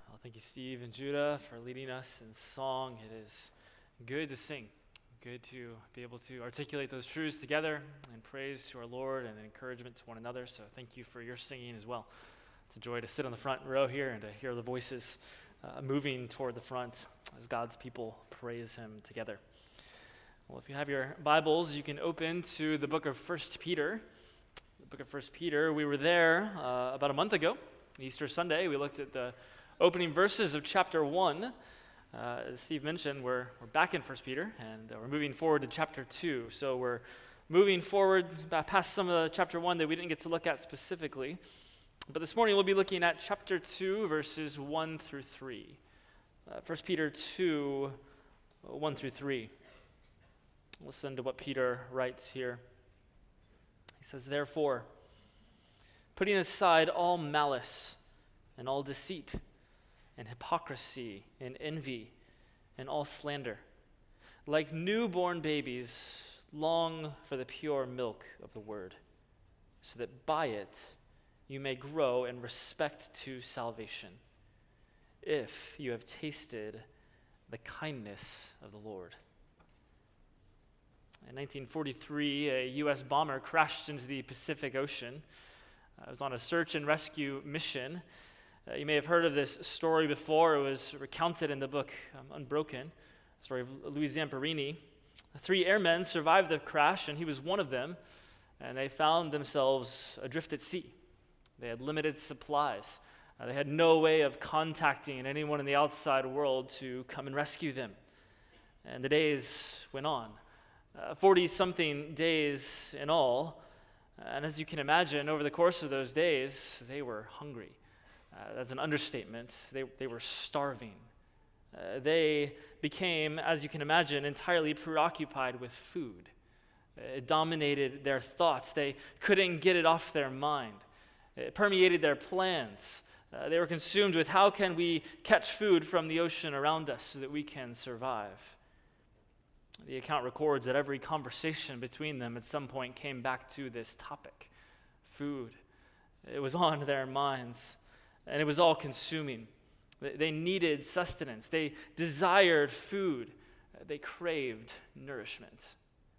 Well, thank you, Steve and Judah, for leading us in song. It is good to sing, good to be able to articulate those truths together and praise to our Lord and encouragement to one another. So thank you for your singing as well. It's a joy to sit on the front row here and to hear the voices moving toward the front as God's people praise him together. Well, if you have your Bibles, you can open to the book of 1 Peter. The book of 1 Peter, we were there about a month ago, Easter Sunday. We looked at the opening verses of chapter 1. As Steve mentioned, we're back in 1 Peter, and we're moving forward to chapter 2. So we're moving forward past some of the chapter 1 that we didn't get to look at specifically. But this morning we'll be looking at chapter 2, verses 1 through 3. 1 Peter 2, 1 through 3. Listen to what Peter writes here. He says, "Therefore, putting aside all malice and all deceit and hypocrisy and envy and all slander, like newborn babies, long for the pure milk of the word, so that by it you may grow in respect to salvation, if you have tasted the kindness of the Lord." In 1943, a U.S. bomber crashed into the Pacific Ocean. It was on a search and rescue mission. You may have heard of this story before. It was recounted in the book Unbroken, the story of Louis Zamperini. 3 airmen survived the crash, and he was one of them, and they found themselves adrift at sea. They had limited supplies. They had no way of contacting anyone in the outside world to come and rescue them. And the days went on. 40-something days in all, and as you can imagine, over the course of those days, they were hungry. That's an understatement. They were starving. They became, as you can imagine, entirely preoccupied with food. It dominated their thoughts. They couldn't get it off their mind. It permeated their plans. They were consumed with how can we catch food from the ocean around us so that we can survive. The account records that every conversation between them at some point came back to this topic, food. It was on their minds, and it was all consuming. They needed sustenance. They desired food. They craved nourishment.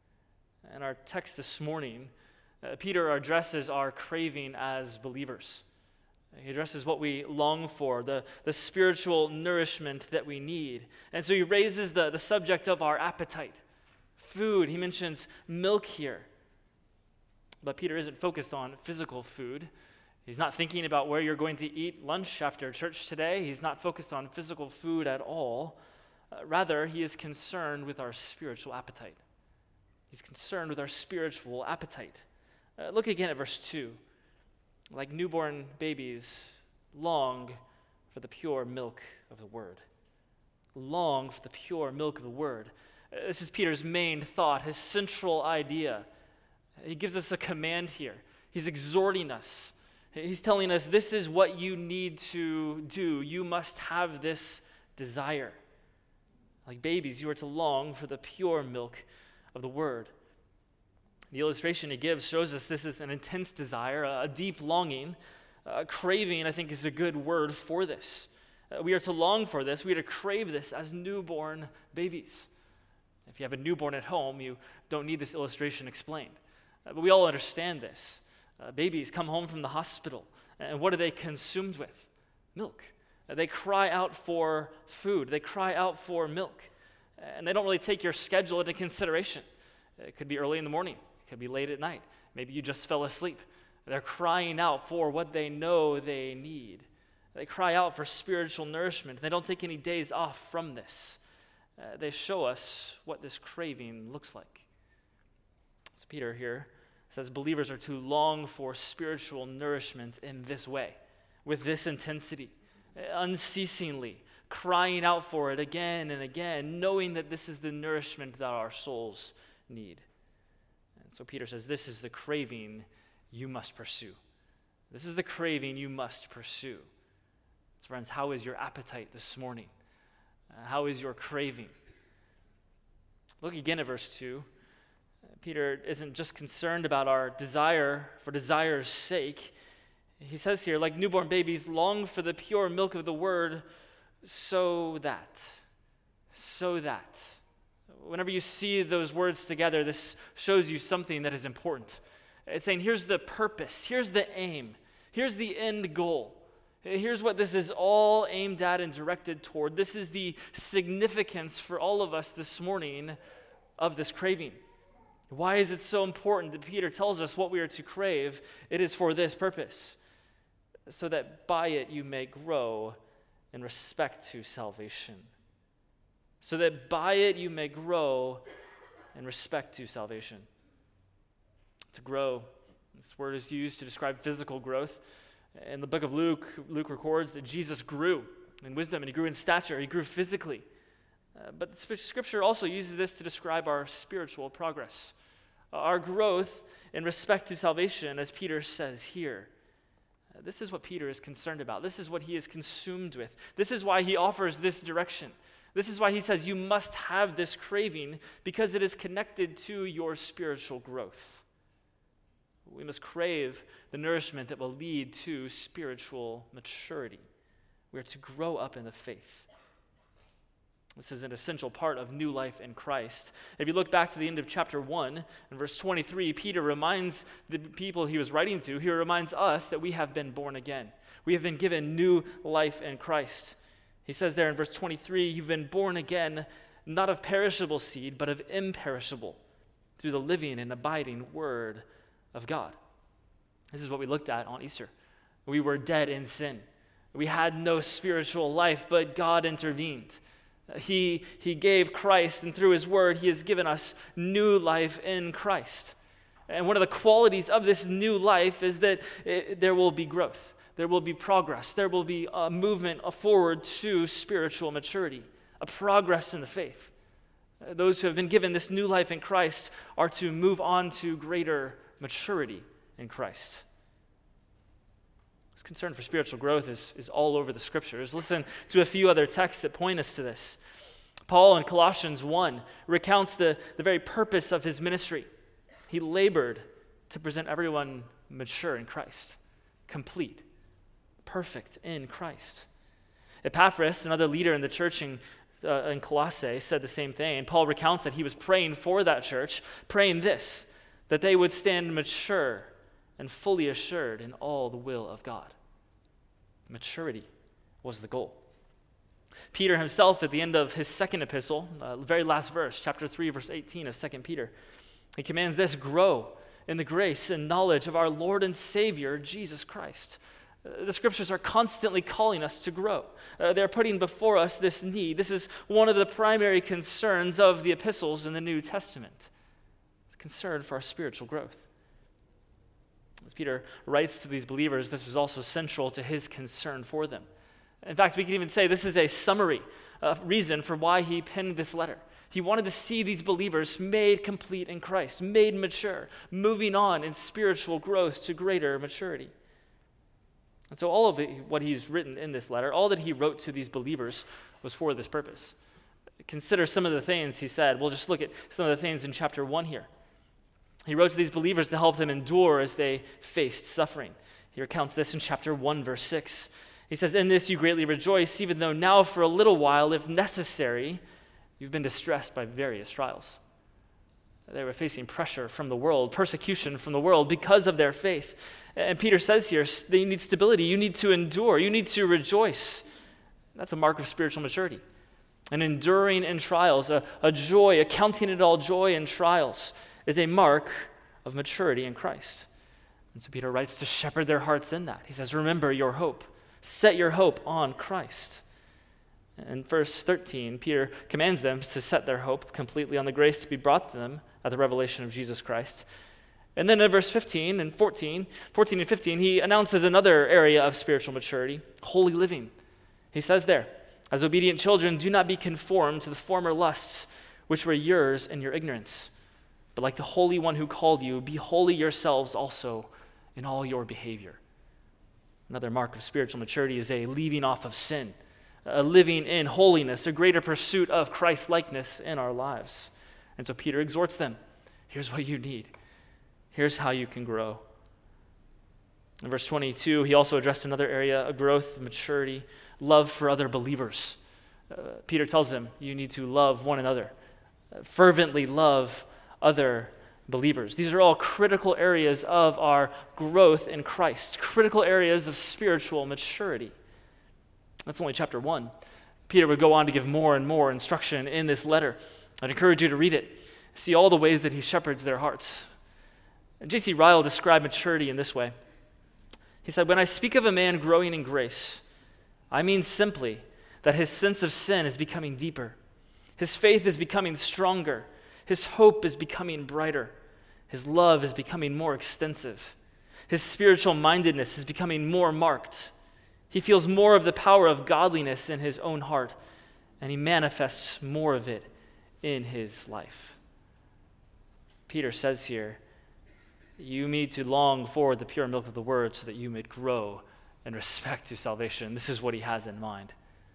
In our text this morning, Peter addresses our craving as believers. He addresses what we long for, the spiritual nourishment that we need. And so he raises the subject of our appetite, food. He mentions milk here. But Peter isn't focused on physical food. He's not thinking about where you're going to eat lunch after church today. He's not focused on physical food at all. Rather, he is concerned with our spiritual appetite. He's concerned with our spiritual appetite. Look again at verse 2. Like newborn babies, long for the pure milk of the word. Long for the pure milk of the word. This is Peter's main thought, his central idea. He gives us a command here. He's exhorting us. He's telling us this is what you need to do. You must have this desire. Like babies, you are to long for the pure milk of the word. The illustration he gives shows us this is an intense desire, a deep longing. Craving, I think, is a good word for this. We are to long for this. We are to crave this as newborn babies. If you have a newborn at home, you don't need this illustration explained. But we all understand this. Babies come home from the hospital, and what are they consumed with? Milk. They cry out for food. They cry out for milk. And they don't really take your schedule into consideration. It could be early in the morning. It could be late at night. Maybe you just fell asleep. They're crying out for what they know they need. They cry out for spiritual nourishment. They don't take any days off from this. They show us what this craving looks like. So Peter here says believers are to long for spiritual nourishment in this way, with this intensity, unceasingly, crying out for it again and again, knowing that this is the nourishment that our souls need. And so Peter says, this is the craving you must pursue. This is the craving you must pursue. So friends, how is your appetite this morning? How is your craving? Look again at verse 2. Peter isn't just concerned about our desire for desire's sake. He says here, like newborn babies, long for the pure milk of the word, so that. Whenever you see those words together, this shows you something that is important. It's saying, here's the purpose, here's the aim, here's the end goal. Here's what this is all aimed at and directed toward. This is the significance for all of us this morning of this craving. Why is it so important that Peter tells us what we are to crave? It is for this purpose, so that by it you may grow in respect to salvation. So that by it you may grow in respect to salvation. To grow, this word is used to describe physical growth. In the book of Luke records that Jesus grew in wisdom and he grew in stature, he grew physically. But the Scripture also uses this to describe our spiritual progress, our growth in respect to salvation, as Peter says here. This is what Peter is concerned about. This is what he is consumed with. This is why he offers this direction. This is why he says you must have this craving, because it is connected to your spiritual growth. We must crave the nourishment that will lead to spiritual maturity. We are to grow up in the faith. This is an essential part of new life in Christ. If you look back to the end of chapter 1, in verse 23, Peter reminds the people he was writing to, he reminds us that we have been born again. We have been given new life in Christ. He says there in verse 23, you've been born again, not of perishable seed, but of imperishable, through the living and abiding word of God. This is what we looked at on Easter. We were dead in sin. We had no spiritual life, but God intervened. He gave Christ, and through his word, he has given us new life in Christ. And one of the qualities of this new life is that there will be growth. There will be progress. There will be a movement forward to spiritual maturity, a progress in the faith. Those who have been given this new life in Christ are to move on to greater maturity in Christ. This concern for spiritual growth is all over the Scriptures. Listen to a few other texts that point us to this. Paul in Colossians 1 recounts the very purpose of his ministry. He labored to present everyone mature in Christ, complete, perfect in Christ. Epaphras, another leader in the church in Colossae, said the same thing. And Paul recounts that he was praying for that church, praying this, that they would stand mature and fully assured in all the will of God. Maturity was the goal. Peter himself, at the end of his second epistle, very last verse, chapter 3, verse 18 of 2 Peter, he commands this, grow in the grace and knowledge of our Lord and Savior, Jesus Christ. The Scriptures are constantly calling us to grow. They're putting before us this need. This is one of the primary concerns of the epistles in the New Testament. Concern for our spiritual growth. As Peter writes to these believers, this was also central to his concern for them. In fact, we can even say this is a summary reason for why he penned this letter. He wanted to see these believers made complete in Christ, made mature, moving on in spiritual growth to greater maturity. And so all of what he's written in this letter, all that he wrote to these believers was for this purpose. Consider some of the things he said. We'll just look at some of the things in chapter 1 here. He wrote to these believers to help them endure as they faced suffering. He recounts this in chapter 1, verse 6. He says, in this you greatly rejoice, even though now for a little while, if necessary, you've been distressed by various trials. They were facing pressure from the world, persecution from the world because of their faith. And Peter says here, that you need stability, you need to endure, you need to rejoice. That's a mark of spiritual maturity. And enduring in trials, a joy, a counting it all joy in trials, is a mark of maturity in Christ. And so Peter writes to shepherd their hearts in that. He says, remember your hope. Set your hope on Christ. In verse 13, Peter commands them to set their hope completely on the grace to be brought to them at the revelation of Jesus Christ. And then in verse 14 and 15, he announces another area of spiritual maturity, holy living. He says there, as obedient children, do not be conformed to the former lusts which were yours in your ignorance. But like the Holy One who called you, be holy yourselves also in all your behavior. Another mark of spiritual maturity is a leaving off of sin, a living in holiness, a greater pursuit of Christ-likeness in our lives. And so Peter exhorts them, here's what you need. Here's how you can grow. In verse 22, he also addressed another area, a growth, maturity, love for other believers. Peter tells them, you need to love one another, fervently love other believers. These are all critical areas of our growth in Christ, critical areas of spiritual maturity. That's only chapter 1. Peter would go on to give more and more instruction in this letter. I'd encourage you to read it, see all the ways that he shepherds their hearts. J.C. Ryle described maturity in this way. He said, when I speak of a man growing in grace, I mean simply that his sense of sin is becoming deeper. His faith is becoming stronger. His hope is becoming brighter. His love is becoming more extensive. His spiritual mindedness is becoming more marked. He feels more of the power of godliness in his own heart, and he manifests more of it in his life. Peter says here, you need to long for the pure milk of the word so that you may grow in respect to salvation. This is what he has in mind.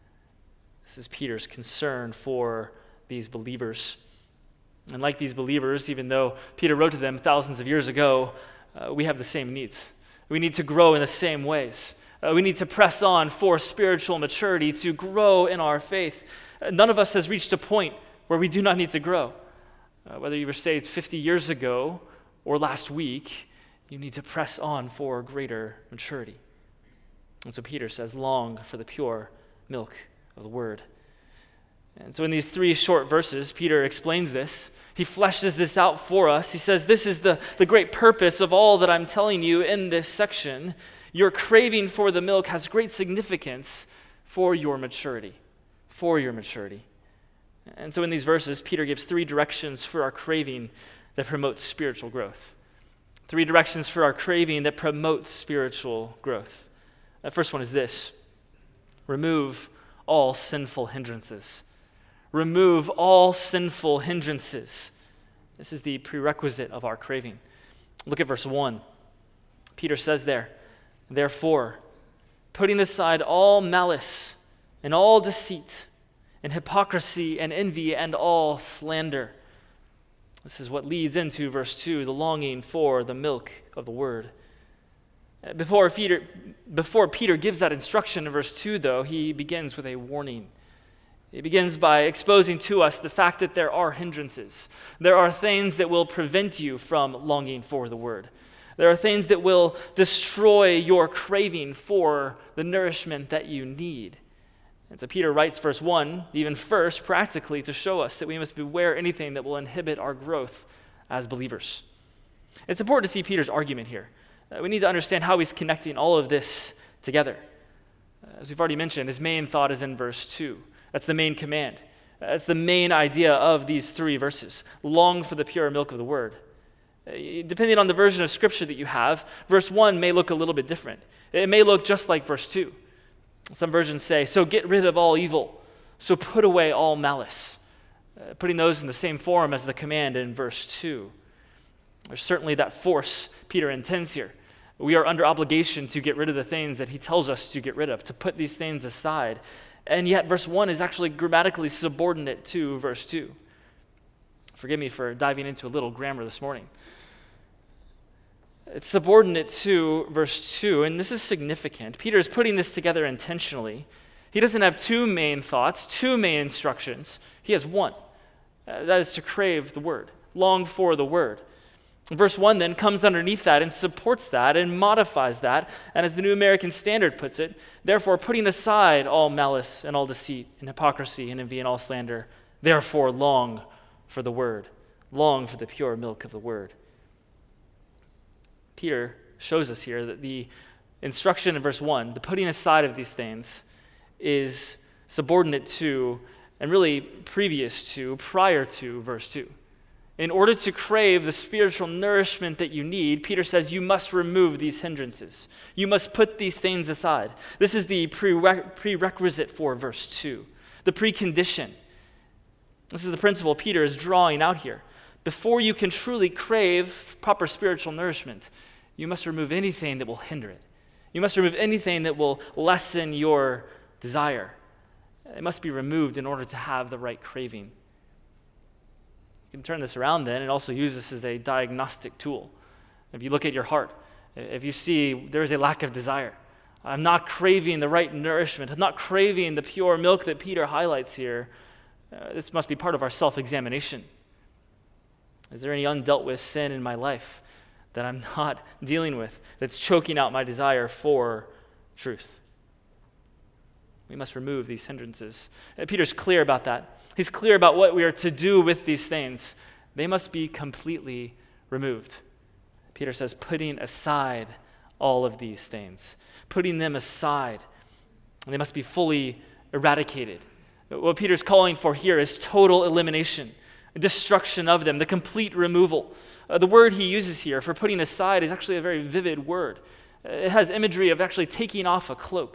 This is Peter's concern for these believers. And like these believers, even though Peter wrote to them thousands of years ago, we have the same needs. We need to grow in the same ways. We need to press on for spiritual maturity, to grow in our faith. None of us has reached a point where we do not need to grow. Whether you were saved 50 years ago or last week, you need to press on for greater maturity. And so Peter says, long for the pure milk of the word. And so in these 3 short verses, Peter explains this. He fleshes this out for us. He says, this is the great purpose of all that I'm telling you in this section. Your craving for the milk has great significance for your maturity. For your maturity. And so in these verses, Peter gives 3 directions for our craving that promotes spiritual growth. 3 directions for our craving that promotes spiritual growth. The first one is this: remove all sinful hindrances. Remove all sinful hindrances. This is the prerequisite of our craving. Look at verse 1. Peter says there, therefore, putting aside all malice and all deceit and hypocrisy and envy and all slander. This is what leads into verse 2, the longing for the milk of the word. Before Peter gives that instruction in verse 2, though, he begins with a warning. He begins by exposing to us the fact that there are hindrances. There are things that will prevent you from longing for the word. There are things that will destroy your craving for the nourishment that you need. And so Peter writes verse 1, even first, practically, to show us that we must beware anything that will inhibit our growth as believers. It's important to see Peter's argument here. We need to understand how he's connecting all of this together. As we've already mentioned, his main thought is in verse 2. That's the main command. That's the main idea of these 3 verses. Long for the pure milk of the word. Depending on the version of Scripture that you have, verse 1 may look a little bit different. It may look just like verse 2. Some versions say, so get rid of all evil, so put away all malice. Putting those in the same form as the command in verse 2. There's certainly that force Peter intends here. We are under obligation to get rid of the things that he tells us to get rid of, to put these things aside. And yet verse 1 is actually grammatically subordinate to verse 2. Forgive me for diving into a little grammar this morning. It's subordinate to verse 2, and this is significant. Peter is putting this together intentionally. He doesn't have 2 main thoughts, 2 main instructions. He has 1. That is to crave the word, long for the word. Verse 1 then comes underneath that and supports that and modifies that. And as the New American Standard puts it, therefore putting aside all malice and all deceit and hypocrisy and envy and all slander, therefore long for the word, long for the pure milk of the word. Peter shows us here that the instruction in verse 1, the putting aside of these things, is subordinate to and really prior to verse 2. In order to crave the spiritual nourishment that you need, Peter says you must remove these hindrances. You must put these things aside. This is the prerequisite for verse 2, the precondition. This is the principle Peter is drawing out here. Before you can truly crave proper spiritual nourishment, you must remove anything that will hinder it. You must remove anything that will lessen your desire. It must be removed in order to have the right craving. You can turn this around then and also use this as a diagnostic tool. If you look at your heart If you see there is a lack of desire, I'm not craving the right nourishment, I'm not craving the pure milk that Peter highlights here, this must be part of our self-examination. Is there any undealt with sin in my life that I'm not dealing with, that's choking out my desire for truth? We must remove these hindrances. Peter's clear about that. He's clear about what we are to do with these things. They must be completely removed. Peter says, putting aside all of these things, putting them aside. They must be fully eradicated. What Peter's calling for here is total elimination, destruction of them, the complete removal. The word he uses here for putting aside is actually a very vivid word. It has imagery of actually taking off a cloak.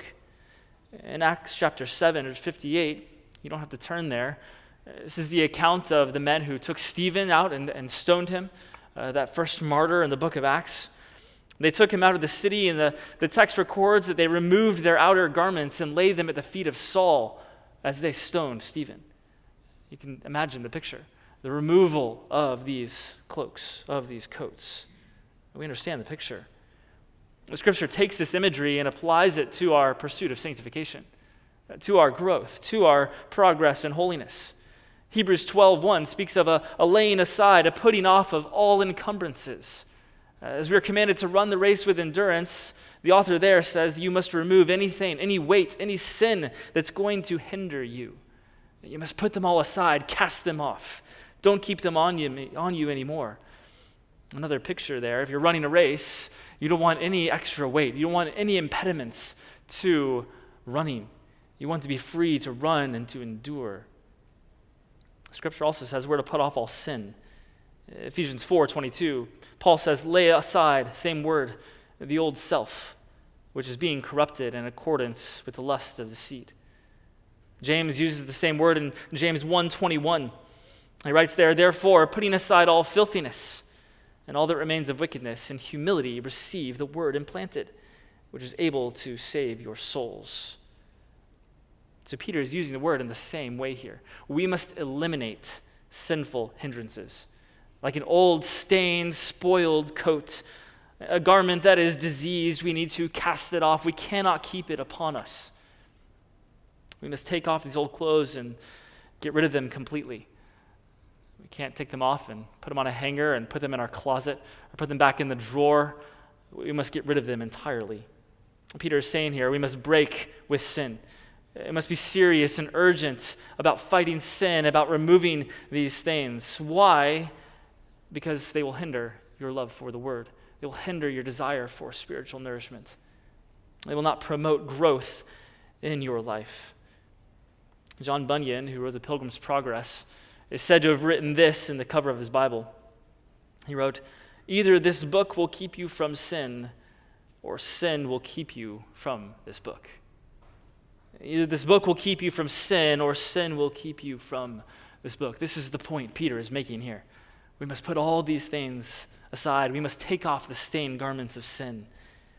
In Acts chapter 7, verse 58, you don't have to turn there. This is the account of the men who took Stephen out and stoned him, that first martyr in the book of Acts. They took him out of the city, and the text records that they removed their outer garments and laid them at the feet of Saul as they stoned Stephen. You can imagine the picture, the removal of these cloaks, of these coats. We understand the picture. The Scripture takes this imagery and applies it to our pursuit of sanctification, to our growth, to our progress in holiness. Hebrews 12:1 speaks of a laying aside, a putting off of all encumbrances. As we are commanded to run the race with endurance, the author there says you must remove anything, any weight, any sin that's going to hinder you. You must put them all aside, cast them off. Don't keep them on you anymore. Another picture there, if you're running a race, you don't want any extra weight. You don't want any impediments to running. You want to be free to run and to endure. Scripture also says we're to put off all sin. Ephesians 4:22, Paul says, lay aside, same word, the old self, which is being corrupted in accordance with the lust of deceit. James uses the same word in James 1:21. He writes there, therefore, putting aside all filthiness and all that remains of wickedness, in humility receive the word implanted, which is able to save your souls. So Peter is using the word in the same way here. We must eliminate sinful hindrances. Like an old, stained, spoiled coat, a garment that is diseased, we need to cast it off. We cannot keep it upon us. We must take off these old clothes and get rid of them completely. We can't take them off and put them on a hanger and put them in our closet or put them back in the drawer. We must get rid of them entirely. Peter is saying here, we must break with sin. It must be serious and urgent about fighting sin, about removing these things. Why? Because they will hinder your love for the word. They will hinder your desire for spiritual nourishment. They will not promote growth in your life. John Bunyan, who wrote The Pilgrim's Progress, is said to have written this in the cover of his Bible. He wrote, either this book will keep you from sin, or sin will keep you from this book. Either this book will keep you from sin, or sin will keep you from this book. This is the point Peter is making here. We must put all these things aside. We must take off the stained garments of sin.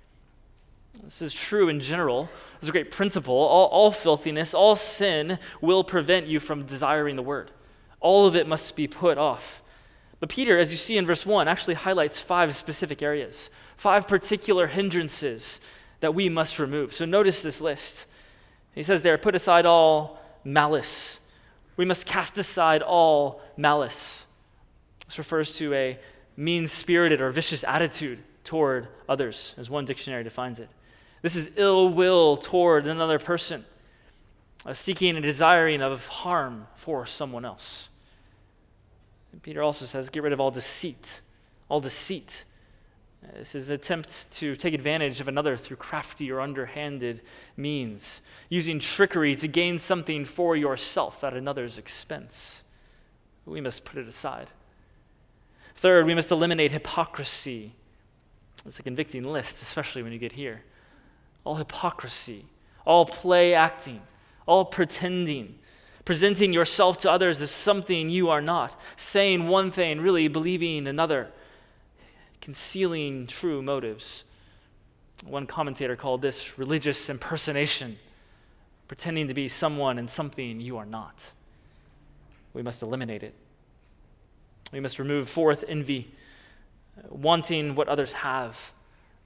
This is true in general. It's a great principle. All filthiness, all sin will prevent you from desiring the word. All of it must be put off. But Peter, as you see in verse 1, actually highlights 5 specific areas, 5 particular hindrances that we must remove. So notice this list. He says there, put aside all malice. We must cast aside all malice. This refers to a mean-spirited or vicious attitude toward others, as one dictionary defines it. This is ill will toward another person, seeking and desiring of harm for someone else. And Peter also says, get rid of all deceit. All deceit. This is an attempt to take advantage of another through crafty or underhanded means, using trickery to gain something for yourself at another's expense. We must put it aside. Third, we must eliminate hypocrisy. It's a convicting list, especially when you get here. All hypocrisy, all play acting, all pretending, presenting yourself to others as something you are not, saying one thing, really believing another, concealing true motives. One commentator called this religious impersonation, pretending to be someone and something you are not. We must eliminate it. We must remove, fourth, envy, wanting what others have,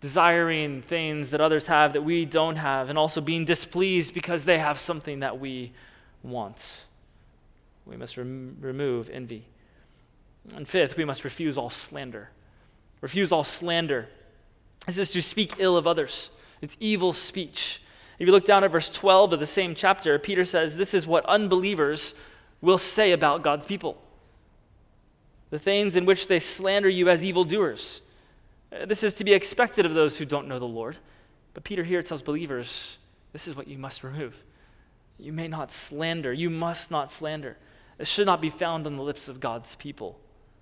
desiring things that others have that we don't have, and also being displeased because they have something that we want. We must remove envy. And fifth, we must refuse all slander. Refuse all slander. This is to speak ill of others. It's evil speech. If you look down at verse 12 of the same chapter, Peter says, this is what unbelievers will say about God's people. The things in which they slander you as evildoers. This is to be expected of those who don't know the Lord. But Peter here tells believers, this is what you must remove. You may not slander. You must not slander. It should not be found on the lips of God's people.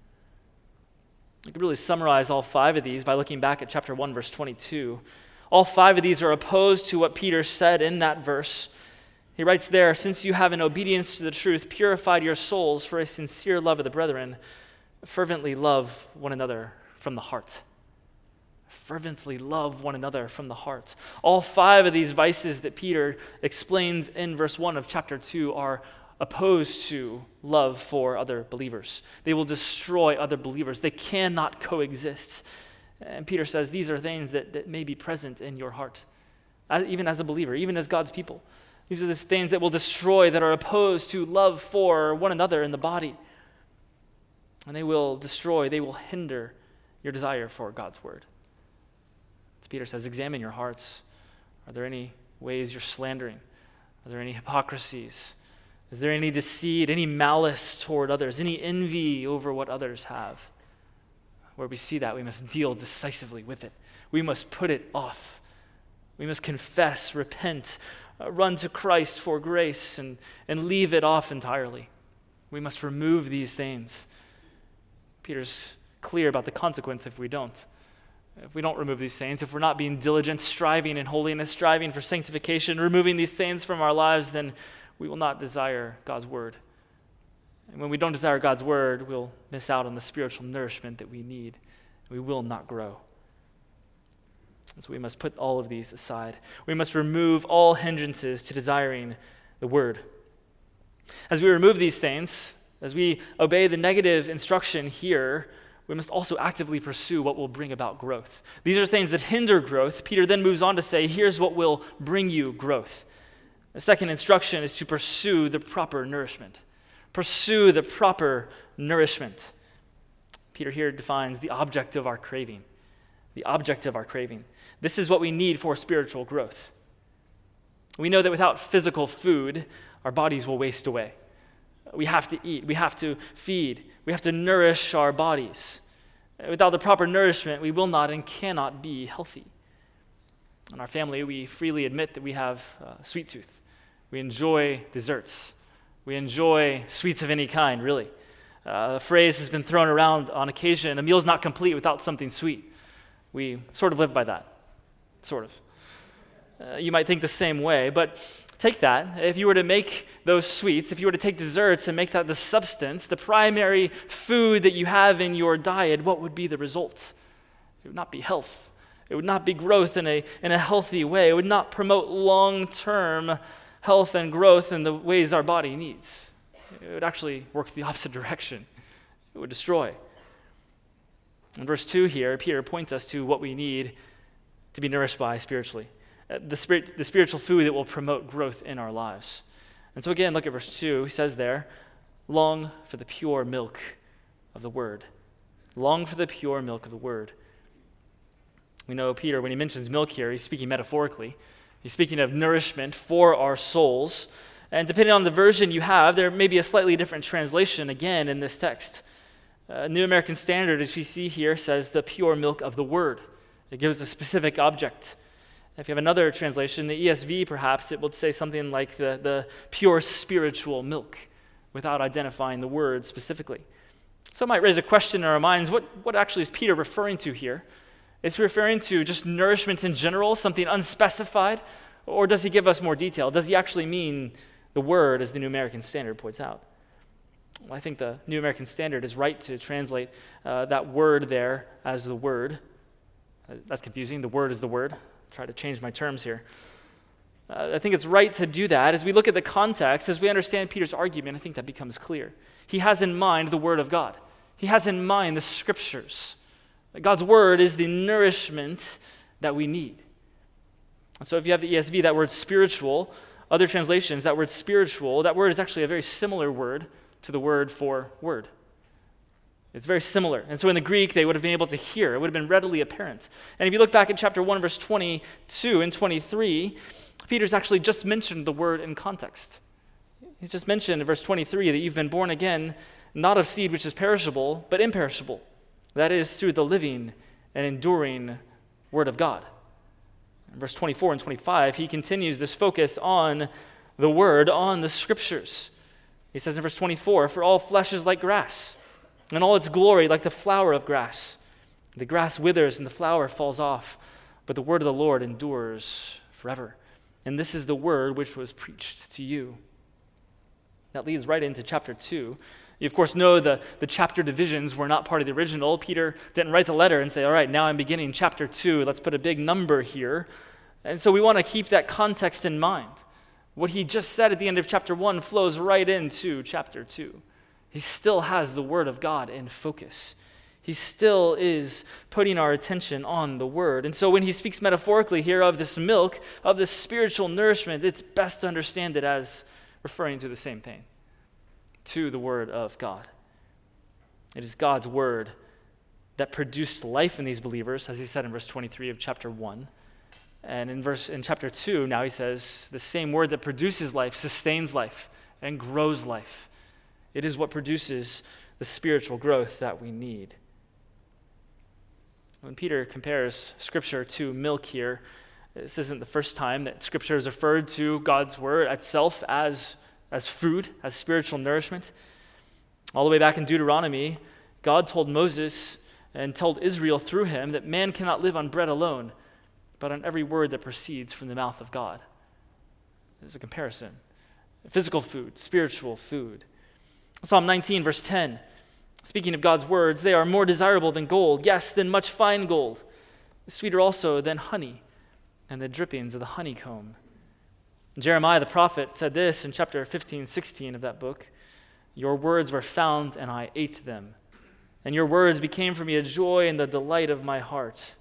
I could really summarize all 5 of these by looking back at chapter 1, verse 22. All 5 of these are opposed to what Peter said in that verse. He writes there, since you have in obedience to the truth purified your souls for a sincere love of the brethren, fervently love one another from the heart. Fervently love one another from the heart. All 5 of these vices that Peter explains in verse 1 of chapter 2 are opposed to love for other believers. They will destroy other believers. They cannot coexist. And Peter says these are things that may be present in your heart, even as a believer, even as God's people. These are the things that will destroy, that are opposed to love for one another in the body. And they will destroy, they will hinder your desire for God's word. As Peter says, examine your hearts. Are there any ways you're slandering? Are there any hypocrisies? Is there any deceit, any malice toward others, any envy over what others have? Where we see that, we must deal decisively with it. We must put it off. We must confess, repent, run to Christ for grace, and leave it off entirely. We must remove these things. Peter's clear about the consequence if we don't. If we don't remove these things, if we're not being diligent, striving in holiness, striving for sanctification, removing these things from our lives, then we will not desire God's word. And when we don't desire God's word, we'll miss out on the spiritual nourishment that we need. We will not grow. And so we must put all of these aside. We must remove all hindrances to desiring the word. As we remove these things, as we obey the negative instruction here, we must also actively pursue what will bring about growth. These are things that hinder growth. Peter then moves on to say, here's what will bring you growth. The second instruction is to pursue the proper nourishment. Pursue the proper nourishment. Peter here defines the object of our craving. The object of our craving. This is what we need for spiritual growth. We know that without physical food, our bodies will waste away. We have to eat. We have to feed. We have to nourish our bodies. Without the proper nourishment, we will not and cannot be healthy. In our family, we freely admit that we have a sweet tooth. We enjoy desserts. We enjoy sweets of any kind, really. The phrase has been thrown around on occasion, a meal's not complete without something sweet. We sort of live by that, sort of. You might think the same way, but take that. If you were to make those sweets, if you were to take desserts and make that the substance, the primary food that you have in your diet, what would be the result? It would not be health. It would not be growth in a healthy way. It would not promote long-term health and growth in the ways our body needs. It would actually work the opposite direction. It would destroy. In verse 2 here, Peter points us to what we need to be nourished by spiritually. The spiritual food that will promote growth in our lives. And so again, look at verse 2. He says there, long for the pure milk of the word. Long for the pure milk of the word. We know Peter, when he mentions milk here, he's speaking metaphorically. He's speaking of nourishment for our souls. And depending on the version you have, there may be a slightly different translation again in this text. New American Standard, as we see here, says the pure milk of the word. It gives a specific object. If you have another translation, the ESV perhaps, it will say something like the pure spiritual milk without identifying the word specifically. So it might raise a question in our minds, what actually is Peter referring to here? Is he referring to just nourishment in general, something unspecified? Or does he give us more detail? Does he actually mean the word, as the New American Standard points out? Well, I think the New American Standard is right to translate that word there as the word. That's confusing. The word is the word. Try to change my terms here. I think it's right to do that. As we look at the context, as we understand Peter's argument, I think that becomes clear. He has in mind the word of God. He has in mind the scriptures. God's word is the nourishment that we need. And so if you have the ESV, that word spiritual, other translations, that word spiritual, that word is actually a very similar word to the word for word. It's very similar. And so in the Greek, they would have been able to hear. It would have been readily apparent. And if you look back at chapter 1, verse 22 and 23, Peter's actually just mentioned the word in context. He's just mentioned in verse 23 that you've been born again, not of seed which is perishable, but imperishable. That is, through the living and enduring word of God. In verse 24 and 25, he continues this focus on the word, on the scriptures. He says in verse 24, "For all flesh is like grass, and all its glory like the flower of grass. The grass withers and the flower falls off, but the word of the Lord endures forever. And this is the word which was preached to you." That leads right into chapter 2. You, of course, know the chapter divisions were not part of the original. Peter didn't write the letter and say, all right, now I'm beginning chapter 2. Let's put a big number here. And so we want to keep that context in mind. What he just said at the end of chapter 1 flows right into chapter 2. He still has the word of God in focus. He still is putting our attention on the word. And so when he speaks metaphorically here of this milk, of this spiritual nourishment, it's best to understand it as referring to the same thing, to the word of God. It is God's word that produced life in these believers, as he said in verse 23 of chapter 1. And in chapter 2, now he says, the same word that produces life, sustains life, and grows life. It is what produces the spiritual growth that we need. When Peter compares Scripture to milk here, this isn't the first time that Scripture is referred to God's word itself as food, as spiritual nourishment. All the way back in Deuteronomy, God told Moses and told Israel through him that man cannot live on bread alone, but on every word that proceeds from the mouth of God. There's a comparison. Physical food, spiritual food. Psalm 19, verse 10, speaking of God's words, "They are more desirable than gold, yes, than much fine gold, sweeter also than honey and the drippings of the honeycomb." Jeremiah the prophet said this in chapter 15, 16 of that book, "Your words were found and I ate them, and your words became for me a joy and the delight of my heart."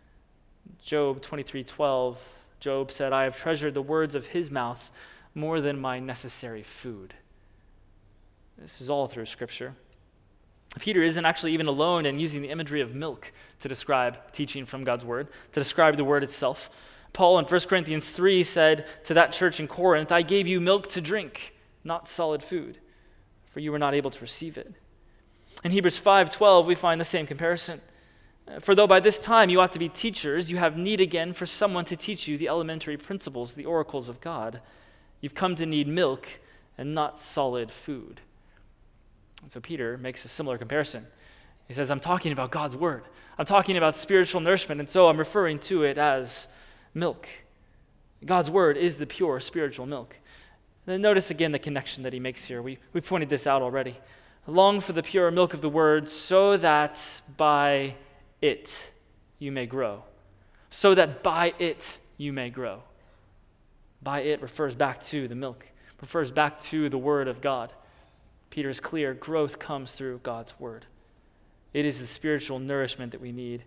Job 23:12, Job said, "I have treasured the words of his mouth more than my necessary food." This is all through Scripture. Peter isn't actually even alone in using the imagery of milk to describe teaching from God's word, to describe the word itself. Paul in 1 Corinthians 3 said to that church in Corinth, "I gave you milk to drink, not solid food, for you were not able to receive it." In Hebrews 5:12, we find the same comparison. "For though by this time you ought to be teachers, you have need again for someone to teach you the elementary principles, the oracles of God. You've come to need milk and not solid food." And so Peter makes a similar comparison. He says, I'm talking about God's word. I'm talking about spiritual nourishment, and so I'm referring to it as milk. God's word is the pure spiritual milk. And then notice again the connection that he makes here. We pointed this out already. "Long for the pure milk of the word, so that by it you may grow." So that by it you may grow. By it refers back to the milk, refers back to the word of God. Peter is clear, growth comes through God's word. It is the spiritual nourishment that we need.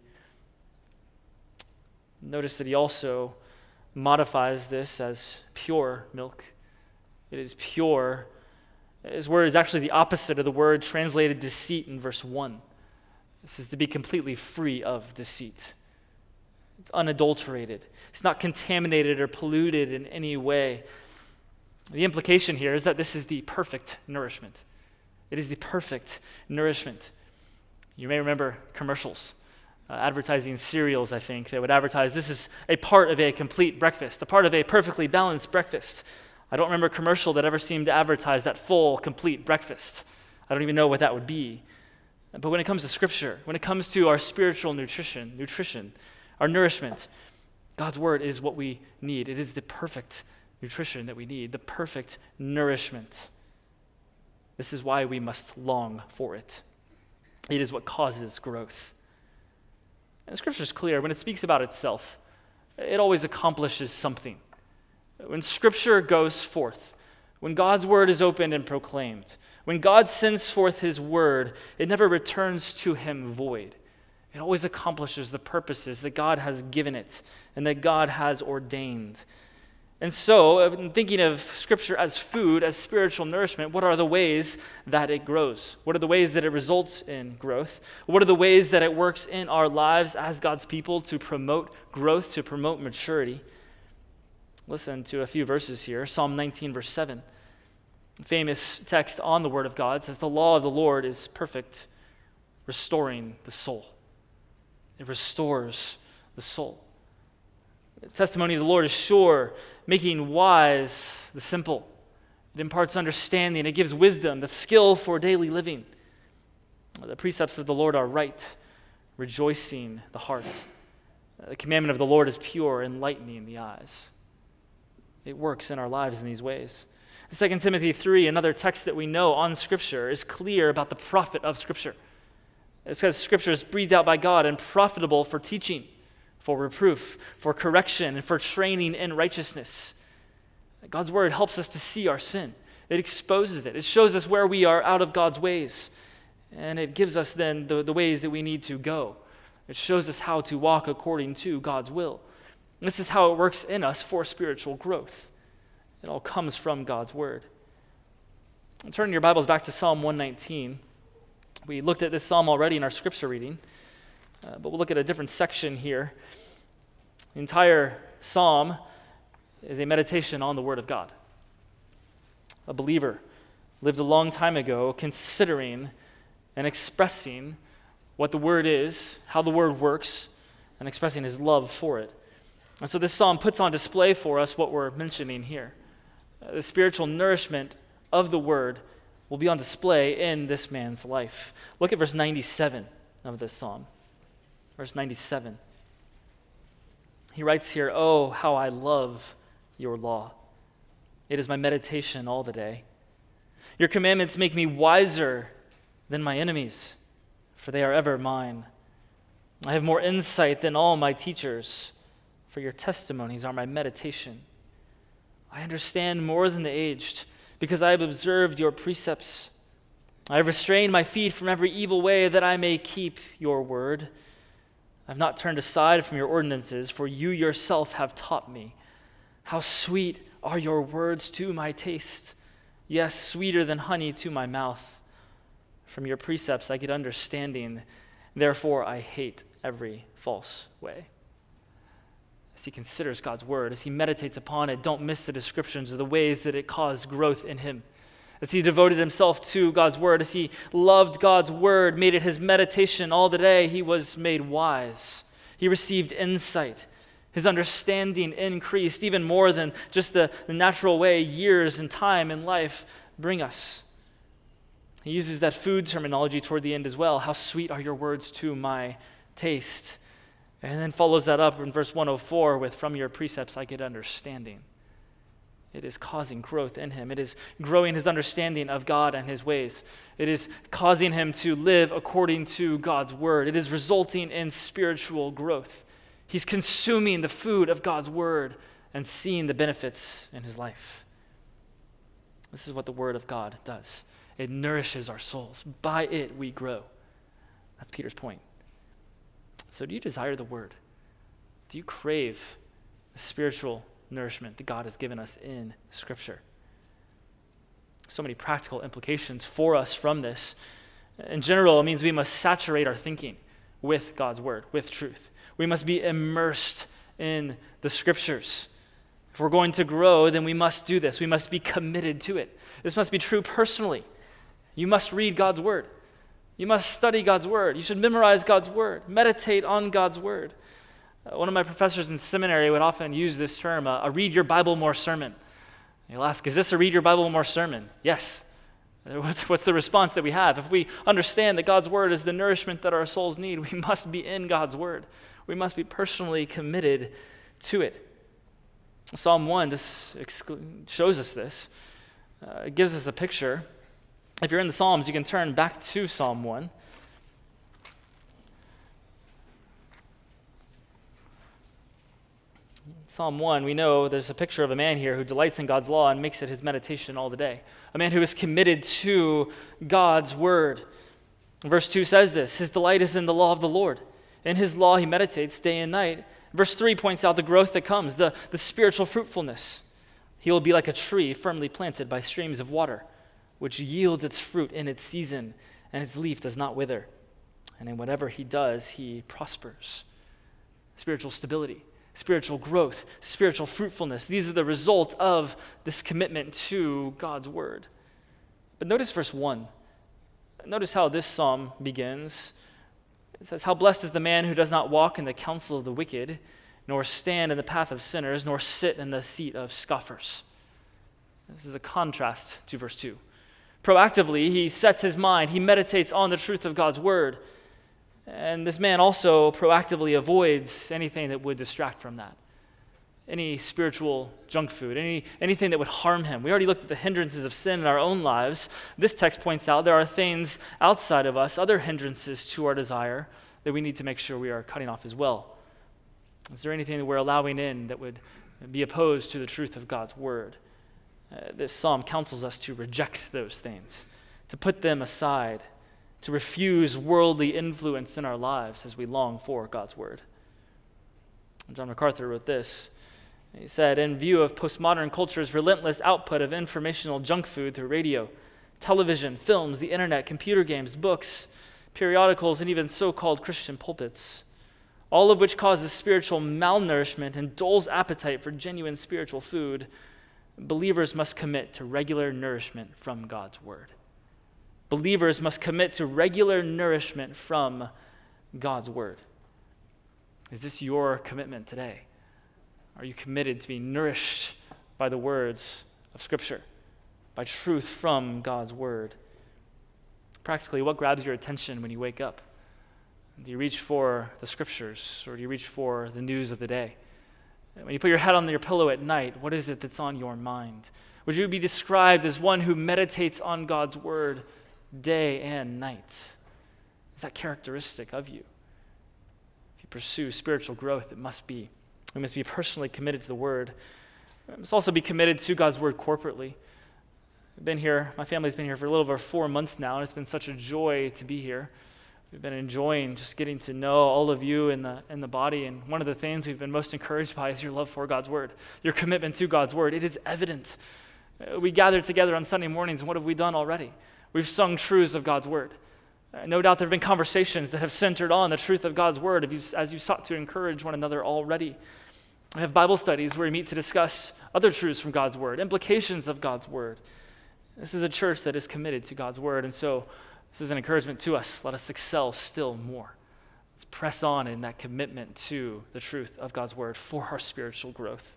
Notice that he also modifies this as pure milk. It is pure. His word is actually the opposite of the word translated deceit in verse 1. This is to be completely free of deceit. It's unadulterated. It's not contaminated or polluted in any way. The implication here is that this is the perfect nourishment. It is the perfect nourishment. You may remember commercials, advertising cereals, I think. They would advertise, this is a part of a complete breakfast, a part of a perfectly balanced breakfast. I don't remember a commercial that ever seemed to advertise that full, complete breakfast. I don't even know what that would be. But when it comes to Scripture, when it comes to our spiritual nutrition, our nourishment, God's word is what we need. It is the perfect nutrition that we need, the perfect nourishment. This is why we must long for it. It is what causes growth. And Scripture is clear. When it speaks about itself, it always accomplishes something. When Scripture goes forth, when God's word is opened and proclaimed, when God sends forth his word, it never returns to him void. It always accomplishes the purposes that God has given it and that God has ordained. And so, in thinking of Scripture as food, as spiritual nourishment, what are the ways that it grows? What are the ways that it results in growth? What are the ways that it works in our lives as God's people to promote growth, to promote maturity? Listen to a few verses here. Psalm 19, verse 7. A famous text on the Word of God says, "The law of the Lord is perfect, restoring the soul." It restores the soul. The testimony of the Lord is sure, making wise the simple. It imparts understanding. It gives wisdom, the skill for daily living. The precepts of the Lord are right, rejoicing the heart. The commandment of the Lord is pure, enlightening the eyes. It works in our lives in these ways. 2 Timothy 3, another text that we know on Scripture, is clear about the profit of Scripture. It's because Scripture is breathed out by God and profitable for teaching, for reproof, for correction, and for training in righteousness. God's Word helps us to see our sin. It exposes it. It shows us where we are out of God's ways. And it gives us then the ways that we need to go. It shows us how to walk according to God's will. This is how it works in us for spiritual growth. It all comes from God's Word. Turn your Bibles back to Psalm 119. We looked at this psalm already in our scripture reading, but we'll look at a different section here. The entire psalm is a meditation on the Word of God. A believer lived a long time ago considering and expressing what the Word is, how the Word works, and expressing his love for it. And so this psalm puts on display for us what we're mentioning here. The spiritual nourishment of the Word will be on display in this man's life. Look at verse 97 of this psalm. Verse 97. He writes here, "Oh, how I love your law. It is my meditation all the day. Your commandments make me wiser than my enemies, for they are ever mine. I have more insight than all my teachers, for your testimonies are my meditation. I understand more than the aged, because I have observed your precepts. I have restrained my feet from every evil way, that I may keep your word. I have not turned aside from your ordinances, for you yourself have taught me. How sweet are your words to my taste, yes, sweeter than honey to my mouth. From your precepts I get understanding, therefore I hate every false way." As he considers God's word, as he meditates upon it, don't miss the descriptions of the ways that it caused growth in him. As he devoted himself to God's word, as he loved God's word, made it his meditation all the day, he was made wise. He received insight. His understanding increased even more than just the natural way years and time in life bring us. He uses that food terminology toward the end as well. How sweet are your words to my taste. And then follows that up in verse 104 with, "From your precepts I get understanding." It is causing growth in him. It is growing his understanding of God and his ways. It is causing him to live according to God's word. It is resulting in spiritual growth. He's consuming the food of God's word and seeing the benefits in his life. This is what the word of God does. It nourishes our souls. By it we grow. That's Peter's point. So do you desire the word? Do you crave the spiritual nourishment that God has given us in Scripture? So many practical implications for us from this. In general, it means we must saturate our thinking with God's word, with truth. We must be immersed in the Scriptures. If we're going to grow, then we must do this. We must be committed to it. This must be true personally. You must read God's word. You must study God's word. You should memorize God's word. Meditate on God's word. One of my professors in seminary would often use this term, a read your Bible more sermon. He'll ask, is this a read your Bible more sermon? Yes. What's the response that we have? If we understand that God's word is the nourishment that our souls need, we must be in God's word. We must be personally committed to it. Psalm 1 shows us this. It gives us a picture. If you're in the Psalms, you can turn back to Psalm 1. Psalm 1, we know there's a picture of a man here who delights in God's law and makes it his meditation all the day. A man who is committed to God's word. Verse 2 says this, his delight is in the law of the Lord. In his law he meditates day and night. Verse 3 points out the growth that comes, the spiritual fruitfulness. He will be like a tree firmly planted by streams of water, which yields its fruit in its season, and its leaf does not wither. And in whatever he does, he prospers. Spiritual stability, spiritual growth, spiritual fruitfulness. These are the result of this commitment to God's word. But notice verse 1. Notice how this psalm begins. It says, "How blessed is the man who does not walk in the counsel of the wicked, nor stand in the path of sinners, nor sit in the seat of scoffers." This is a contrast to verse 2. Proactively, he sets his mind, he meditates on the truth of God's word. And this man also proactively avoids anything that would distract from that. Any spiritual junk food, anything that would harm him. We already looked at the hindrances of sin in our own lives. This text points out there are things outside of us, other hindrances to our desire, that we need to make sure we are cutting off as well. Is there anything that we're allowing in that would be opposed to the truth of God's word? This psalm counsels us to reject those things, to put them aside, to refuse worldly influence in our lives as we long for God's word. John MacArthur wrote this. He said, "In view of postmodern culture's relentless output of informational junk food through radio, television, films, the internet, computer games, books, periodicals, and even so-called Christian pulpits, all of which causes spiritual malnourishment and dulls appetite for genuine spiritual food, believers must commit to regular nourishment from God's word." Believers must commit to regular nourishment from God's word. Is this your commitment today? Are you committed to be nourished by the words of Scripture, by truth from God's word? Practically, what grabs your attention when you wake up? Do you reach for the Scriptures, or do you reach for the news of the day? When you put your head on your pillow at night, what is it that's on your mind? Would you be described as one who meditates on God's word day and night? Is that characteristic of you? If you pursue spiritual growth, we must be personally committed to the word. We must also be committed to God's word corporately. I've been here, my family's been here for a little over 4 months now, and it's been such a joy to be here. We've been enjoying just getting to know all of you in the body, and one of the things we've been most encouraged by is your love for God's word, your commitment to God's word. It is evident. We gather together on Sunday mornings, and what have we done already? We've sung truths of God's word. No doubt there have been conversations that have centered on the truth of God's word as you sought to encourage one another already. We have Bible studies where we meet to discuss other truths from God's word, implications of God's word. This is a church that is committed to God's word, and so this is an encouragement to us. Let us excel still more. Let's press on in that commitment to the truth of God's word for our spiritual growth.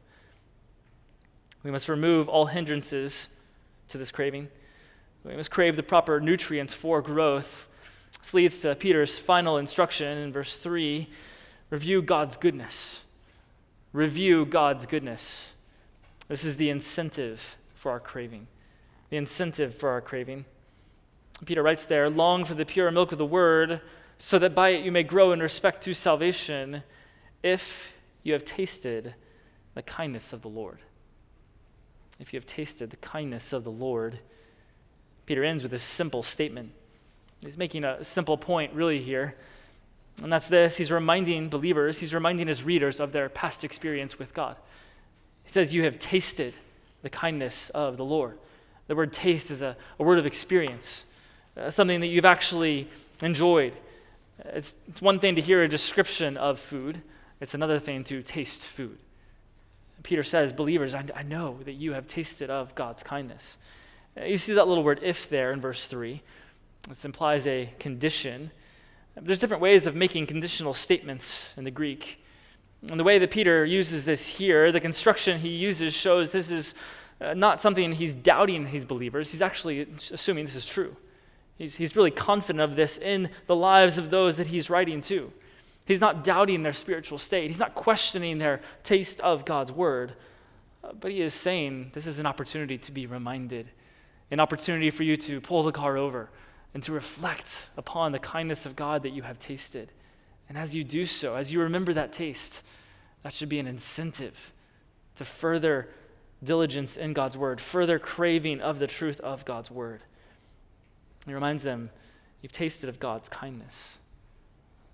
We must remove all hindrances to this craving. We must crave the proper nutrients for growth. This leads to Peter's final instruction in verse 3. Review God's goodness. Review God's goodness. This is the incentive for our craving. The incentive for our craving. Peter writes there, "Long for the pure milk of the word, so that by it you may grow in respect to salvation, if you have tasted the kindness of the Lord." If you have tasted the kindness of the Lord. Peter ends with this simple statement. He's making a simple point really here. And that's this. He's reminding believers, he's reminding his readers of their past experience with God. He says, you have tasted the kindness of the Lord. The word taste is a word of experience, something that you've actually enjoyed. It's one thing to hear a description of food. It's another thing to taste food. Peter says, believers, I know that you have tasted of God's kindness. You see that little word if there in verse 3. This implies a condition. There's different ways of making conditional statements in the Greek. And the way that Peter uses this here, the construction he uses shows this is not something he's doubting his believers. He's actually assuming this is true. He's really confident of this in the lives of those that he's writing to. He's not doubting their spiritual state. He's not questioning their taste of God's word. But he is saying this is an opportunity to be reminded, an opportunity for you to pull the car over and to reflect upon the kindness of God that you have tasted. And as you do so, as you remember that taste, that should be an incentive to further diligence in God's word, further craving of the truth of God's word. He reminds them, you've tasted of God's kindness.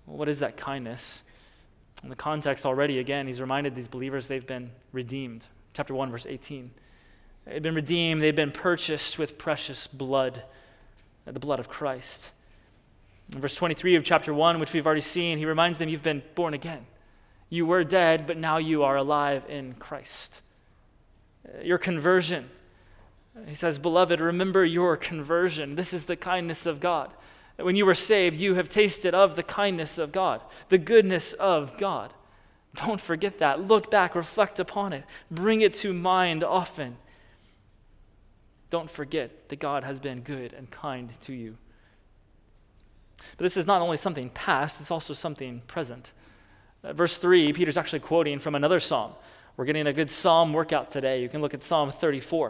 Well, what is that kindness? In the context already, again, he's reminded these believers they've been redeemed. Chapter 1, verse 18. They've been redeemed, they've been purchased with precious blood, the blood of Christ. In verse 23 of chapter 1, which we've already seen, he reminds them you've been born again. You were dead, but now you are alive in Christ. Your conversion. He says, beloved, remember your conversion. This is the kindness of God. When you were saved, you have tasted of the kindness of God, the goodness of God. Don't forget that. Look back, reflect upon it. Bring it to mind often. Don't forget that God has been good and kind to you. But this is not only something past, it's also something present. Verse 3, Peter's actually quoting from another psalm. We're getting a good psalm workout today. You can look at Psalm 34.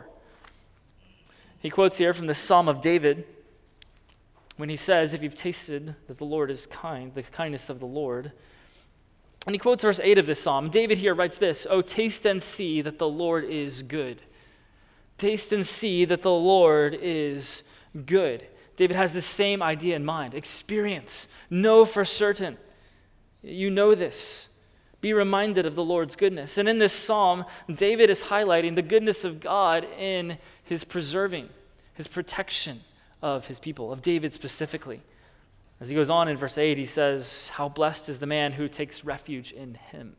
He quotes here from the Psalm of David when he says, if you've tasted that the Lord is kind, the kindness of the Lord. And he quotes verse 8 of this psalm. David here writes this, "Oh, taste and see that the Lord is good. Taste and see that the Lord is good." David has the same idea in mind. Experience. Know for certain. You know this. Be reminded of the Lord's goodness. And in this psalm, David is highlighting the goodness of God in his preserving, his protection of his people, of David specifically. As he goes on in verse 8, he says, "How blessed is the man who takes refuge in him."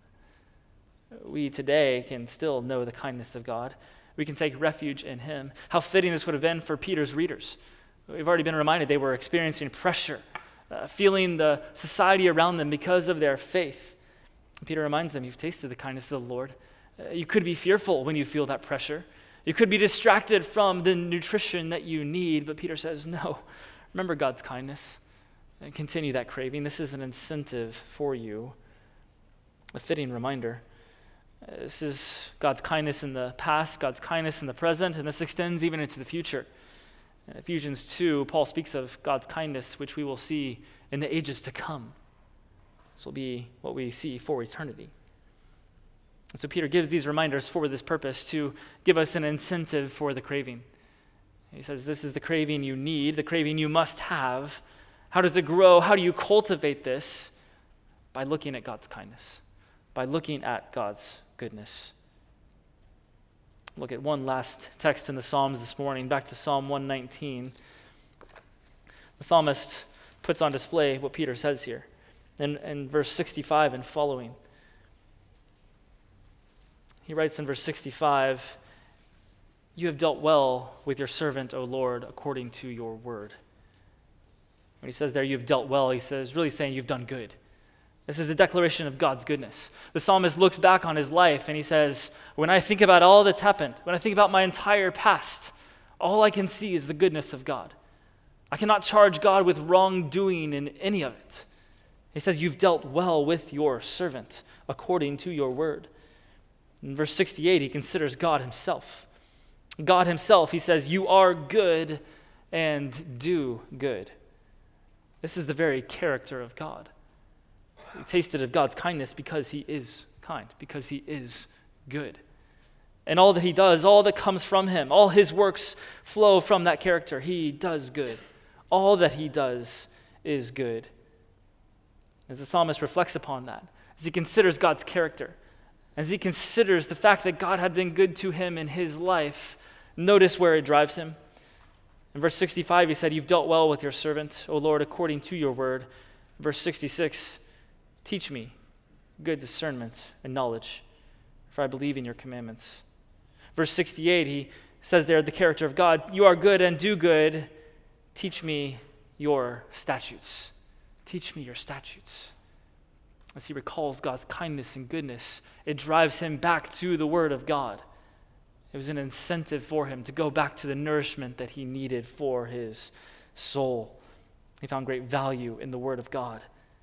We today can still know the kindness of God. We can take refuge in him. How fitting this would have been for Peter's readers. We've already been reminded they were experiencing pressure, feeling the society around them because of their faith. Peter reminds them, you've tasted the kindness of the Lord. You could be fearful when you feel that pressure. You could be distracted from the nutrition that you need, but Peter says, no, remember God's kindness and continue that craving. This is an incentive for you, a fitting reminder. This is God's kindness in the past, God's kindness in the present, and this extends even into the future. In Ephesians 2, Paul speaks of God's kindness, which we will see in the ages to come. This will be what we see for eternity. And so Peter gives these reminders for this purpose, to give us an incentive for the craving. He says, this is the craving you need, the craving you must have. How does it grow? How do you cultivate this? By looking at God's kindness, by looking at God's goodness. Look at one last text in the Psalms this morning, back to Psalm 119. The psalmist puts on display what Peter says here in verse 65 and following. He writes in verse 65, "You have dealt well with your servant, O Lord, according to your word." When he says there, you've dealt well, he says, really saying you've done good. This is a declaration of God's goodness. The psalmist looks back on his life and he says, when I think about all that's happened, when I think about my entire past, all I can see is the goodness of God. I cannot charge God with wrongdoing in any of it. He says, you've dealt well with your servant according to your word. In verse 68, he considers God himself. God himself, he says, you are good and do good. This is the very character of God. We tasted of God's kindness because he is kind, because he is good. And all that he does, all that comes from him, all his works flow from that character. He does good. All that he does is good. As the psalmist reflects upon that, as he considers God's character, as he considers the fact that God had been good to him in his life, notice where it drives him. In verse 65, he said, you've dealt well with your servant, O Lord, according to your word. Verse 66, teach me good discernment and knowledge, for I believe in your commandments. Verse 68, he says there, the character of God, you are good and do good. Teach me your statutes. Teach me your statutes. As he recalls God's kindness and goodness, it drives him back to the word of God. It was an incentive for him to go back to the nourishment that he needed for his soul. He found great value in the word of God.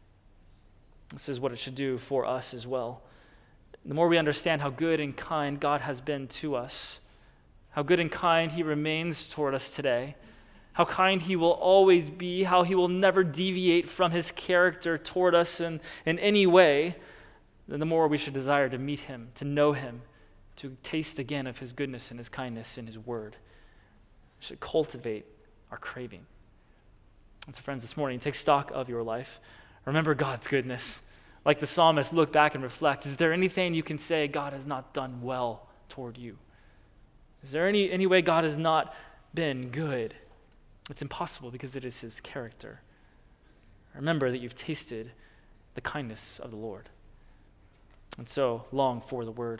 This is what it should do for us as well. The more we understand how good and kind God has been to us, how good and kind he remains toward us today, how kind he will always be, how he will never deviate from his character toward us in any way, then the more we should desire to meet him, to know him, to taste again of his goodness and his kindness in his word. We should cultivate our craving. And so friends, this morning, take stock of your life. Remember God's goodness. Like the psalmist, look back and reflect. Is there anything you can say God has not done well toward you? Is there any way God has not been good? It's impossible because it is his character. Remember that you've tasted the kindness of the Lord. And so long for the word.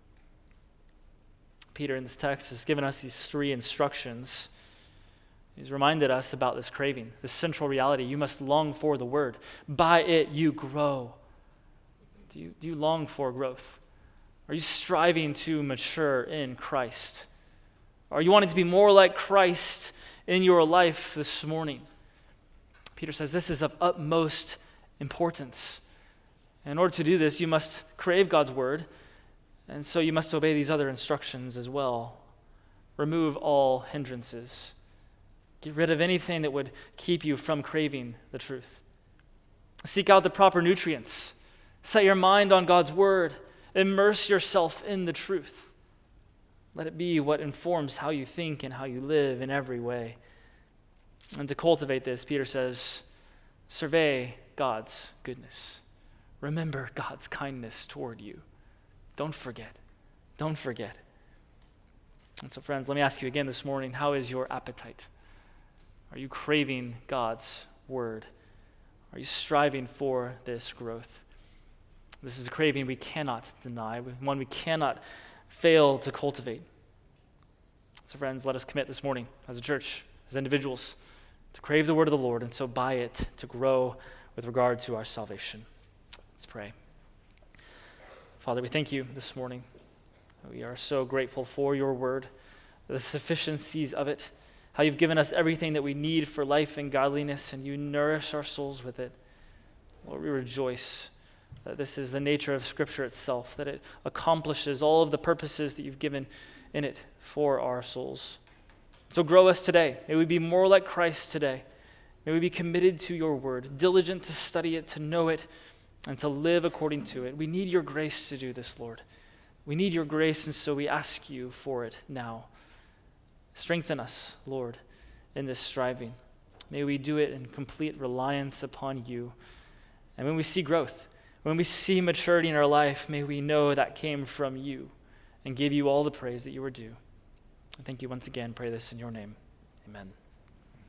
Peter in this text has given us these three instructions. He's reminded us about this craving, this central reality. You must long for the word. By it you grow. Do you long for growth? Are you striving to mature in Christ? Are you wanting to be more like Christ in your life this morning? Peter says this is of utmost importance. In order to do this, you must crave God's word, and so you must obey these other instructions as well. Remove all hindrances. Get rid of anything that would keep you from craving the truth. Seek out the proper nutrients. Set your mind on God's word. Immerse yourself in the truth. Let it be what informs how you think and how you live in every way. And to cultivate this, Peter says, survey God's goodness. Remember God's kindness toward you. Don't forget. Don't forget. And so, friends, let me ask you again this morning, how is your appetite? Are you craving God's word? Are you striving for this growth? This is a craving we cannot deny, one we cannot fail to cultivate. So, friends, let us commit this morning as a church, as individuals, to crave the word of the Lord, and so by it to grow with regard to our salvation. Let's pray. Father, we thank you this morning. We are so grateful for your word, the sufficiencies of it, how you've given us everything that we need for life and godliness, and you nourish our souls with it. Lord, we rejoice that this is the nature of Scripture itself, that it accomplishes all of the purposes that you've given in it for our souls. So grow us today. May we be more like Christ today. May we be committed to your word, diligent to study it, to know it, and to live according to it. We need your grace to do this, Lord. We need your grace, and so we ask you for it now. Strengthen us, Lord, in this striving. May we do it in complete reliance upon you. And when we see growth, when we see maturity in our life, may we know that came from you and give you all the praise that you are due. I thank you once again. Pray this in your name. Amen.